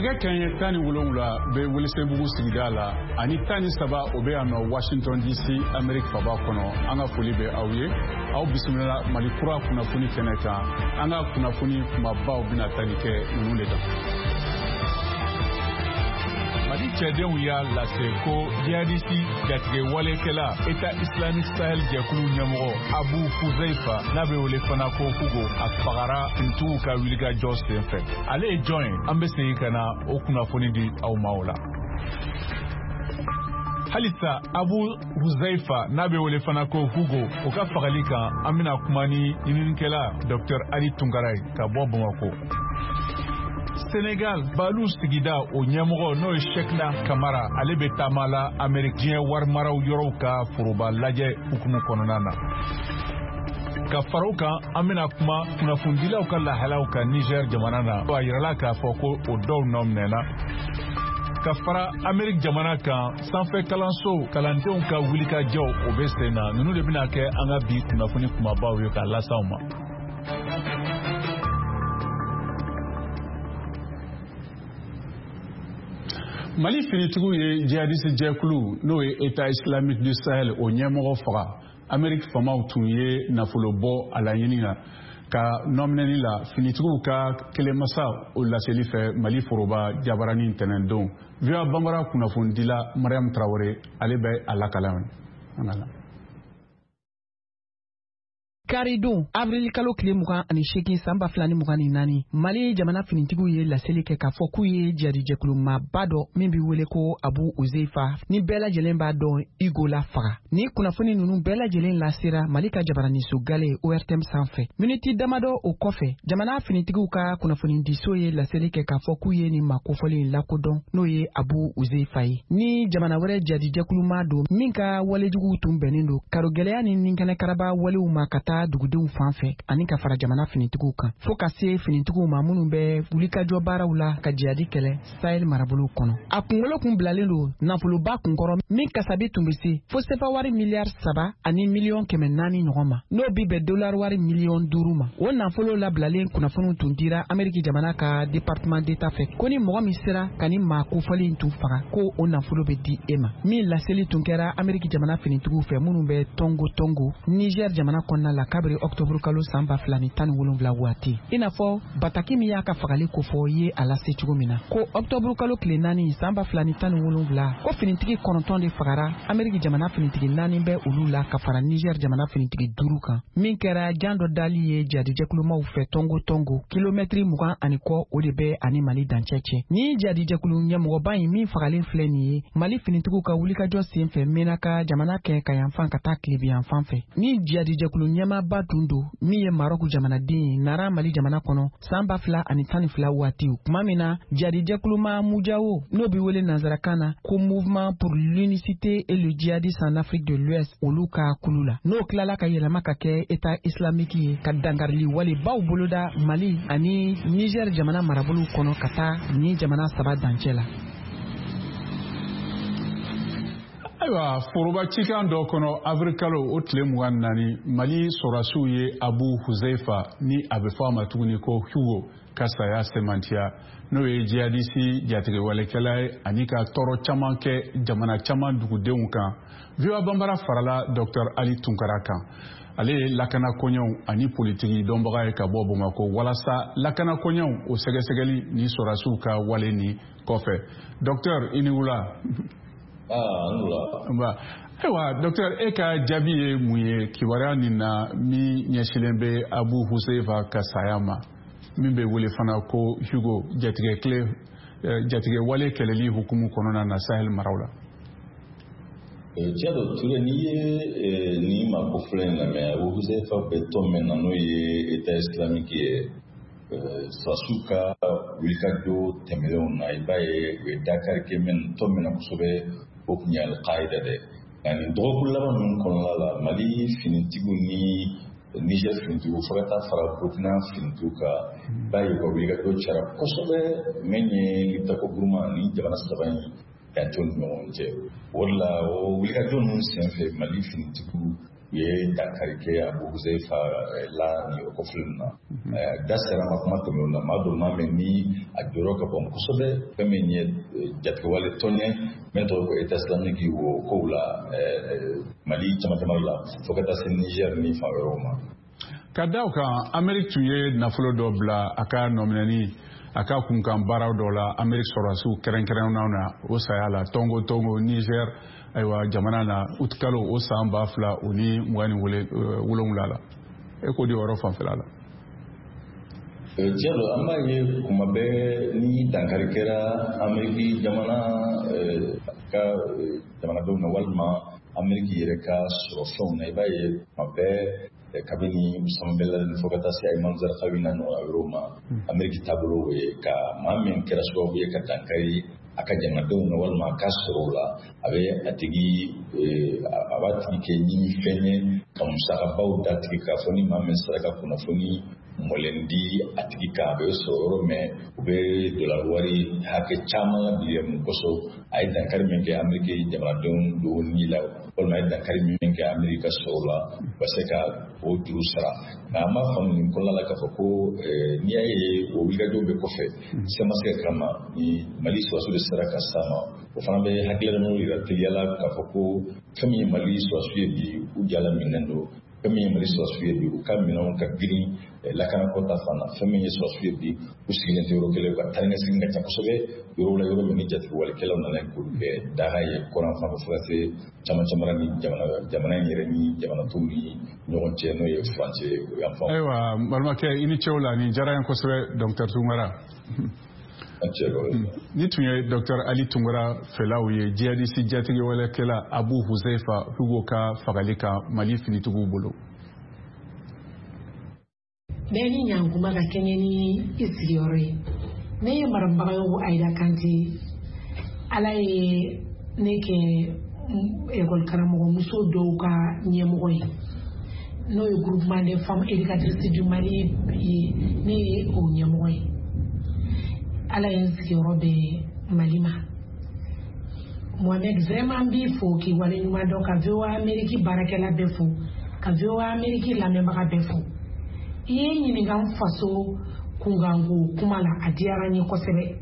nɛgɛ kanɲɛ 17 bɛ Welesebugu sigida la ani 13 o bɛ yan nɔ Washington DC Amérique faba kɔnɔ. An ka foli bɛ aw ye. Aw bisimila Mali kura kunnafoni kɛnɛ kan. An ka kunnafoni kumabaw bɛna tali kɛ ninnu de kan. Mali cɛdenw y'a lase ko jihadisi jatigɛ walekɛla État islamique Sahel jɛkulu ɲɛmɔgɔ Abu Huzaifa n'a bɛ wele fana ko Hugo a fagara finitigiw ka wilikajɔ senfɛ. Ale ye jɔn ye? An bɛ segin ka na o kunnafoni di aw ma o la. Halisa Abu Huzaifa n'a bɛ wele fana ko Hugo o ka fagali kan an bɛna kuma ni ɲininikɛla Dr Ali Tunkara ka bɔ Bamako. Sénégal Balou sigida o ɲɛmɔgɔ n'o ye Cheikhna Kamara ale bɛ taama la Amérique diɲɛ warimaraw yɔrɔw ka foroba lajɛ hukumu kɔnɔna na. Ka fara o kan an bɛna kuma kunnafonidilaw ka lahalaw kan Niger jamana na. A yirala k'a fɔ ko o dɔw nɔ minɛna. Ka fara Amérique jamana kan sanfɛ kalanso kalandenw ka wulikajɔw o bɛ sen na. Ninnu de bɛna kɛ an ka bi kunnafoni kumabaw ye k'a lase aw ma. Mali finitigiw ye jihadiste jɛkulu n'o ye État islamique du Sahel o ɲɛmɔgɔ faga. Amérique famaw tun ye nafolo bɔ a laɲini na ka nɔminɛni la finitigiw ka kelenmasa o laseli fɛ Mali foroba jabarani ntɛnɛndon. VOA Bambara kunnafonidila Mariam Traoré ale bɛ a lakalan. Karidon avril kalo tile 28 san 2024 Mali jamana finitigiw ye laseli kɛ k'a fɔ k'u ye jihadijɛkulu maaba dɔ min bɛ wele ko Abu Huzaifa ni bɛɛ lajɛlen b'a dɔn Igo la faga. Ni kunnafoni ninnu bɛɛ lajɛlen lasera Mali ka jabaraniso gale ORTM sanfɛ. Miniti damadɔ o kɔfɛ jamana finitigiw ka kunnafonidiso ye laseli kɛ k'a fɔ k'u ye nin makofɔlen lakodɔn n'o ye Abu Huzaifa ye. Ni jamana wɛrɛ jihadijɛkulu ma don min ka walejugu tun bɛnnen don karogɛlɛya ni ninkɛnɛkaraba walew ma ka taa dugudenw fan fɛ ani ka fara jamana finitigiw kan fo ka se finitigiw ma minnu bɛ wulikajɔ baaraw la ka jihadi kɛlɛ Sahel marabolo kɔnɔ. A kunkolo kun bilalen don nafoloba kunkɔrɔ min kasabi tun bɛ se fo sefa wari miliyari 3 ani miliyɔn 400 ɲɔgɔn ma n'o bi bɛn dollar wari miliyɔn 5 ma. O nafolo labilalen kunnafoniw tun dira Amérique jamana ka département d'état fɛ ko ni mɔgɔ min sera ka ni maa kofɔlen tun faga ko o nafolo bɛ di e ma. Min laseli tun kɛra Amérique jamana finitigiw fɛ minnu bɛ Tongo Niger jamana kɔnɔna la kabiri octobre kalo san 2017 waati. I n'a fɔ Bataki min y'a ka fagali kofɔ ye a lase cogo min na ko octobre kalo tile 4 san 2017 ko finitigi 9 de fagara Amérique jamana finitigi 4 bɛ olu la ka fara Niger jamana finitigi 5 kan min kɛra jan dɔ dali ye jihadijɛkulumaw fɛ Tongo kilomɛtiri 20 ani kɔ o de bɛ ani Mali dancɛ cɛ. Ni jihadijɛkulu ɲɛmɔgɔba in min fagalen filɛ nin ye Mali finitigiw ka wulikajɔ senfɛ menaka jamana kɛ ka yanfan ka taa Kilebi yanfan fɛ. Ni jihadijɛkulu ɲɛmaaba tun don min ye Maroc jamanaden nara Mali jamana kɔnɔ san 2012 waati kuma min na jihadijɛkuluma Mujao n'o bi wele nanzarakan na ko Mouvement pour l'unicité et le djihadisme en Afrique de l'Ouest olu ka kulu la n'o tilala ka yɛlɛma ka kɛ État islamique ye ka dangarili wale baw boloda Mali ani Niger jamana marabolo kɔnɔ ka taa ni jamana 3 dancɛ la. Ayiwa foroba cikan dɔ kɔnɔ avril kalo o tile 24 Mali sɔrɔdasiw ye Abu Huzaifa ni a bɛ fɔ a ma tuguni ko Hugo ka saya sɛmantiya n'o ye jihadisi jatigɛwalekɛla ye ani ka tɔɔrɔ caman kɛ jamana caman dugudenw kan. VOA Bambara farala Dr Ali Tunkara kan. Ale ye lakana koɲɛw ani politiki dɔnbaga ye ka bɔ Bamako walasa lakana koɲɛw o sɛgɛsɛgɛli ni sɔrɔdasiw ka wale ni kɔfɛ. Docteur i ni wula. Ayiwa Docteur e ka jaabi ye mun ye kibaruya nin na min ɲɛsilen bɛ Abu Huzaifa ka saya ma min bɛ wele fana ko Hugo jatigɛ wale kɛlɛli hukumu kɔnɔna na Sahel maraw la. Tiɲɛ don Ture n'i ye nin makofɔlen in lamɛn Abu Huzaifa bɛ tɔn min na n'o ye État islamique ye sɔrɔdasiw ka wulikajɔ tɛmɛnlenw na i b'a ye u ye Dakar kɛ tɔn min na kosɛbɛ o tun ye Al-Qaïda dɛ nka nin dɔgɔkun laban ninnu kɔnɔna la Mali finitigiw ni Niger finitigiw fo ka taa fara Burkina finitigiw kan b'a ye u ka wulikajɔ cayara kosɛbɛ min ye Liptako Gourma ni jamana 3 in dantew ni ɲɔgɔn cɛ o de la o wulikajɔ ninnu senfɛ Mali finitigiw ye dankari kɛ Abu Huzaifa la ni o kɔfilen na da sera ma kuma tɛmɛ la maa dɔ maa min ni a jɔyɔrɔ ka bon kosɛbɛ fɛn min ye jatigɛwale tɔn ye min tɔgɔ ko État islamique o kow la Mali caman la fo ka taa se Niger ni fan wɛrɛw ma. Ka da o kan Amérique tun ye nafolo dɔ bila a ka nɔminɛni a ka kunkan baaraw dɔ la Amérique sɔrɔdasiw kɛrɛnkɛrɛnnenw na o saya la Togo Niger ayiwa jamana na août kalo o san 2000 o ni 27 la e ko di yɔrɔ fanfɛla la. Tiɲɛ don an b'a ye kuma bɛɛ ni dankari kɛra Amérique jamana ka jamanadenw na walima Amérique yɛrɛ ka sɔrɔfɛnw na i b'a ye kuma bɛɛ kabini Usama bin Laden fo ka taa se Ayman Zarqawi n'a ɲɔgɔnna wɛrɛw ma Amérique taabolo ye ka maa min kɛra sababu ye ka dankari a ka jamanadenw na walima a ka sɔrɔw la a b'a tigi kɛ ɲinifɛn ye ka musakabaw da tigi k'a fɔ ni maa min sera ka kunnafoni mɔlɛn di a tigi kan a bɛ sɔrɔ yɔrɔ mɛn u bɛ dollar wari hakɛ caman labili mun kosɔn a ye dankari min kɛ Amérique jamanadenw don ni la walima a ye dankari min kɛ Amérique ka sɔrɔ la u ka se ka o juru sara nka an b'a faamu nin kɔnɔna la k'a fɔ ko n'i y'a ye o wulikajɔw bɛ kɔfɛ CMAC kama ni Mali sɔrɔdasiw de sera ka s'a ma o fana bɛ hakilinaw yira teliya la k'a fɔ ko fɛn min ye Mali sɔrɔdasiw ye bi u jalaminɛnen don fɛn min ye Mali sɔrɔdasiw ye bi u ka minɛnw ka girin lakanako ta fan na fɛn min ye sɔrɔdasiw ye bi u sigilen tɛ yɔrɔ kelen ka taa ni ka segin ka ca kosɛbɛ yɔrɔ la yɔrɔ min ni jatigɛwalikɛlaw nana k'olu kɛ daga ye kɔrɔn fan fɛ fo ka se caman ni jamana in yɛrɛ ni jamanadenw ni ɲɔgɔn cɛ n'o ye furancɛ o y'an faamu. Ayiwa n balimakɛ i ni cɛw la nin diyara n ye kosɛbɛ Dr Tunkara. Ni tun ye Dr Ali Tunkara fɛlaw ye jihadiste jatigɛwalekɛla Abu Huzaifa Hugo ka fagali kan Mali finitigiw bolo. Bɛɛ ni ɲankuma ka kɛɲɛ ni i sigiyɔrɔ ye. Ne ye marabaga ye Ayida Kante. Ala ye ne kɛ école karamɔgɔ muso dɔw ka ɲɛmɔgɔ ye. N'o ye groupement des femmes éducatrices du Mali ye ne ye o ɲɛmɔgɔ ye. Ala ye n sigiyɔrɔ bɛ Mali ma. Mohamed vraiment b'i fo k'i waleɲuman dɔn ka VOA Amérique baarakɛla bɛɛ fo ka VOA Amérique lamɛnbaga bɛɛ fo. I ye ɲininka n faso kunkanko kuma la a diyara n ye kosɛbɛ.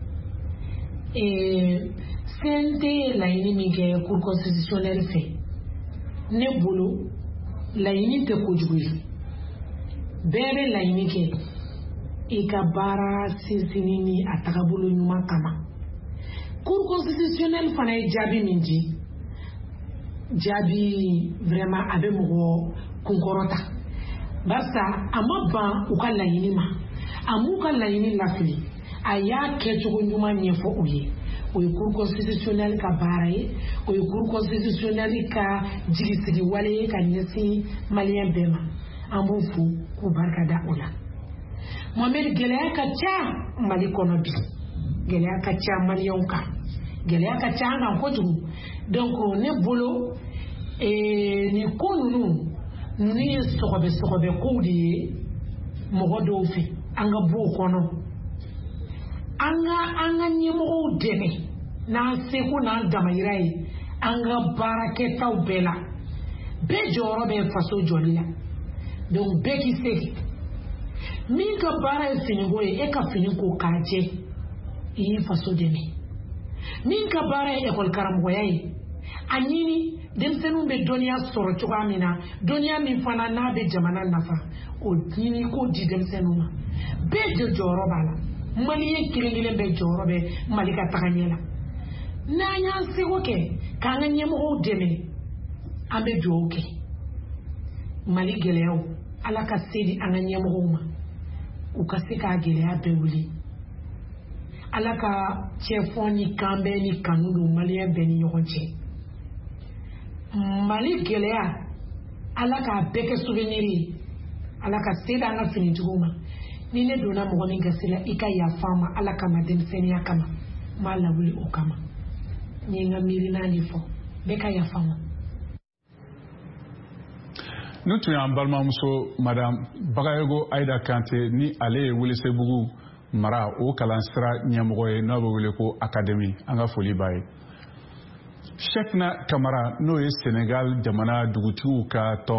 CNT ye laɲini min kɛ cour constitutionnelle fɛ ne bolo laɲini tɛ kojugu ye. Bɛɛ bɛ laɲini kɛ i ka baara sinsinni ni a tagabolo ɲuman kama. Cour constitutionnelle fana ye jaabi min di jaabi vraiment a bɛ mɔgɔ kunkɔrɔta. Barisa a ma ban u ka laɲini ma a m'u ka laɲini lafili a y'a kɛcogo ɲuman ɲɛfɔ u ye o ye cour constitutionnelle ka baara ye o ye cour constitutionnelle ka jigisigi wale ye ka ɲɛsin maliyɛn bɛɛ ma an b'u fo k'u barika da o la. Mohamed gɛlɛya ka ca Mali kɔnɔ bi gɛlɛya ka ca maliyɛnw kan gɛlɛya ka ca an kan kojugu donc ne bolo nin ko ninnu ni sɔgɔbɛ kow de ye mɔgɔ dɔw fɛ an ka bɔ o kɔnɔ an ka ɲɛmɔgɔw dɛmɛ n'an seko n'an damayira ye an ka baarakɛtaw bɛɛ la bɛɛ jɔyɔrɔ bɛ faso jɔli la donc bɛɛ k'i se min ka baara ye finiko ye e ka fini ko k'a jɛ i ye faso dɛmɛ min ka baara ye école karamɔgɔya ye a ɲini denmisɛnninw bɛ dɔnniya sɔrɔ cogoya min na dɔnniya min fana n'a bɛ jamana nafa o ɲini k'o di denmisɛnninw ma bɛɛ de jɔyɔrɔ b'a la maliyɛn kelen bɛɛ jɔyɔrɔ bɛ Mali ka taga ɲɛ la n'an y'an seko kɛ k'an ka ɲɛmɔgɔw dɛmɛ an bɛ dugawu kɛ Mali gɛlɛyaw Ala ka se di an ka ɲɛmɔgɔw ma u ka se k'a gɛlɛya bɛɛ wuli Ala ka cɛfɔ ni kanbɛn ni kanu don maliyɛn bɛɛ ni ɲɔgɔn cɛ Mali gɛlɛya Ala k'a bɛɛ kɛ souvenir ye Ala ka se di an ka finitigiw ma ni ne donna mɔgɔ min gasi la i ka yafa ma Ala kama denmisɛnniya kama n b'a lawuli o kama n ye n ka miirina de fɔ bɛɛ ka yafa ma. Ne tun y'an balimamuso Madame Bagayogo Ayida Kante ni ale ye Welesebugu mara o kalansira ɲɛmɔgɔ ye n'a bɛ wele ko académie an ka foli b'a ye. Cheikhna Camara n'o ye Sénégal jamana dugutigiw ka tɔn